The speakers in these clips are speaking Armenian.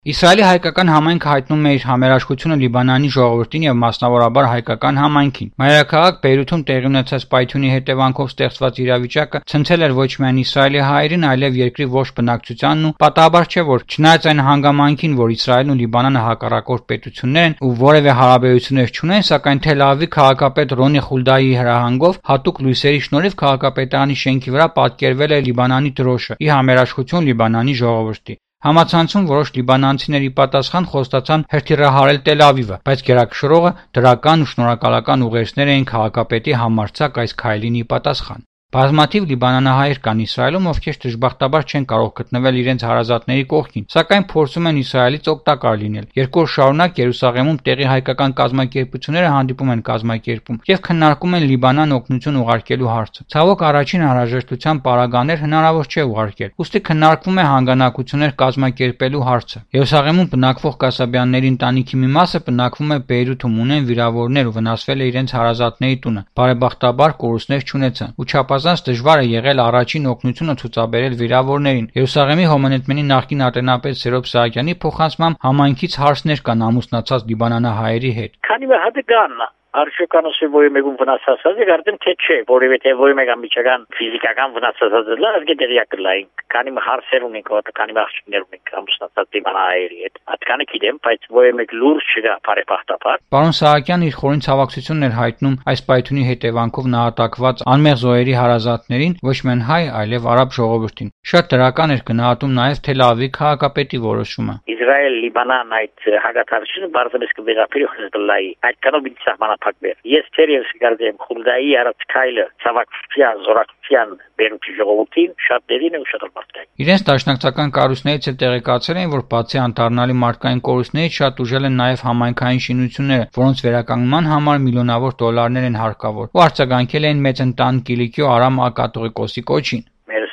Իսրայելի հայկական համայնքը հայտնում է իր համերաշխությունը Լիբանանի ժողովրդին եւ մասնավորաբար հայկական համայնքին։ Մայրաքաղաք Բեյրութում տեղի ունեցած պայթյունի հետևանքով ստեղծված իրավիճակը ցնցել էր ոչ միայն Իսրայելի հայերին, այլև երկրի ողջ բնակչությանն ու պատահաբար չէ, որ չնայած այն հանգամանքին, որ Իսրայելն ու Լիբանանը հակառակորդ պետություններ են ու որևէ հարաբերություններ չունեն, սակայն Թել Ավիվի քաղաքապետ Ռոնի Խուլդայի հրահանգով հատուկ լույսերի շնորհիվ քաղաքապետարանի շենքի վրա պատկերվել է Լիբանանի դրոշը՝ ի համերաշխություն Լիբանանի ժողովրդի։ Համացանցում որոշ լիբանանցիների պատասխան խոստացան հրթիռահարել Տել Ավիվը, բայց գերակշռողը դրական ու շնորհակալական ուղերձներ էին քաղաքապետի համարձակ այս քայլին ի պատասխան։ Բազմաթիվ լիբանանահայեր կան Իսրայելում, ովքեր դժբախտաբար չեն կարող գտնվել իրենց հարազատների կողքին, սակայն փորձում են Իսրայելից օգտակար լինել։ Երկու օր շարունակ Երուսաղեմում տեղի հայկական կազմակերպությունները հանդիպում են կազմակերպում եւ քննարկում են Լիբանան օգնություն ուղարկելու հարցը։ Ցավոք առաջին անհրաժեշտության պարագաներ հնարավոր չէ ուղարկել, ուստի քննարկվում է հանգանակություններ կազմակերպելու հարցը։ Երուսաղեմում բնակվող կասաբյանների ընտանիքի մի մասը բնակվում է Բեյրութում, ունեն վիրավորներ ու վնասվել է իրենց հարազատների տունը։ Բարեբախտաբար կորուստներ չունեցան ու չափազանց դժվար է եղել առաջին օգնությունը ցուցաբերել վիրավորներին։ Երուսաղեմի Հոմանեթմենի նախկին արտենապետ Սերոբ Սահակյանի փոխանցմամբ համայնքից հարցներ կան ամուսնացած լիբանանահայերի հետ։ Քանի որ հատկան Արժեկանոս ոյմեգում վնասացած է արդեն թե չէ, որովհետև ոյմեգան միջական ֆիզիկական վնասացած է, լավ գիտերիակ լայն, քանի հարցեր ունենք, քանի աղջիկներ ունենք ամուսնացած դիմանայերի հետ։ Հատկանը գիտեմ, բայց ոյմեգ լուրջ չկա բարեբախտաբար։ Պարոն Սահակյանն իր խորին ցավակցությունն էր հայտնում այս պայթյունի հետևանքով նահատակված անմեղ զոհերի հարազատներին, ոչ միայն հայ, այլև արաբ ժողովրդին։ Շատ դրական էր գնահատում նաև Թել Ավիվի քաղաքապետի որոշումը։ Իսրայել-Լիբանան այդ հագաթարությունը բարձրացած կվերապերի խնդրելայի այդ կանոն սահմանափակվեր։ Ես թերևս կարծեմ Խուլդայի արած քայլը ցավակցության, զորակցության բերուչի ժողովրդին շատ դերին ու շատ մարդկային։ Իրենց դաշնակցական կառույցներից էլ տեղեկացել են, որ բացի անդառնալի մարդկային կորուստներից շատ ուժել են նաև համայնքային շինությունները, որոնց վերականգնման համար միլիոնավոր դոլարներ են հարկավոր, ու արձագանքել են մեծ ընտան Կիլիկիո Արամ կաթողիկոսի կոչին։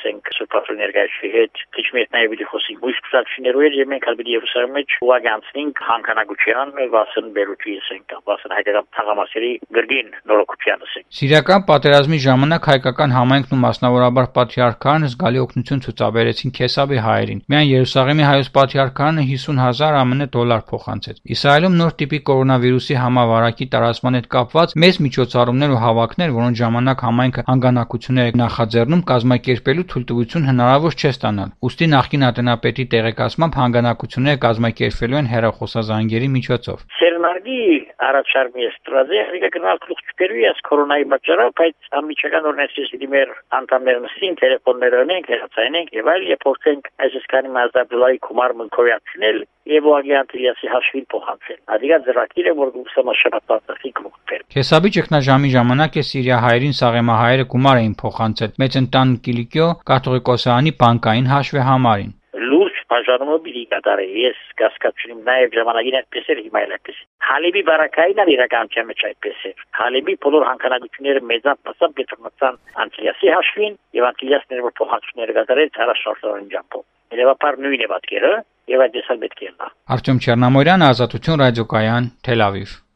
Ներկայացի հետ քիչմետ նաև դի խոսի մույս կուսակցություններով եւ մենք հալբի Երուսաղեմի մեջ ուղղանցնենք հանքանագության վասն բերուչի ենք վասն հայկական թաղամասերի գրգին նորոգության ենք։ Սիրիական պատերազմի ժամանակ հայկական համայնքն ու մասնավորաբար Պատրիարքարն զգալի օգնություն ցուցաբերեցին Քեսաբի հայերին։ Միայն Երուսաղեմի հայոց Պատրիարքարը 50,000 ԱՄՆ դոլար փոխանցեց։ Իսրայելում նոր տիպի կորոնավիրուսի համավարակի տարածման հետ կապված մեծ միջոցառումներ ու հավաքներ, որոնց ժամանակ համայնքը հանգանակություններ է նախաձեռնում կազմակերպելու թույլտվություն հնարավոր չէ ստանալ։ Ուստի նախկին ատենապետի տեղեկացմամբ հանգանակությունները կազմակերպվելու են հեռախոսազանգերի միջոցով։ Սերնարգի առաջարկի էստրադե ռեգիոնալ քրուիաս կորոնայի պատճառով, բայց ամիջական օրենսի մեր անդամներն տելեֆոններ ունենք, հեռացանենք եւ այլ եւ փորձենք այսքանի մազաբլայի կոմար մնքոյացնել եւ ուղղակի հաշվին փոխանցել։ Ադիգա ծրագիրը որ գուսամաշապատացի կողմեր։ Քեսաբի ճգնաժամի ժամանակ է Սիրիահայերին սաղեմահայերը գումար էին փոխանցել մեծ ընտան Կիլիկիո կաթողիկոսանի բանկային հաշվեհամարին։ Լուրջ բաժանումը բիլի կատարի ես կասկածում նաեւ ժամանակին այդպես էր հիմա այլպես։ Հալիբի բարակային իրականության մեջ այդպես էր։ Հալիբի բոլոր հանքանագությունները մեծապասամբ գտնվեցան Անտիլիասի հաշվին եւ Անտիլիասները որ փոխանցումները կատարել հարաշարժային ջամփով։ Երևաբար նույն է պատկերը եւ այդ դեսալ պետք է նա։ Արտյոմ Չեռնամորյան, Ազատություն ռադիոկայան, Թել Ավիվ։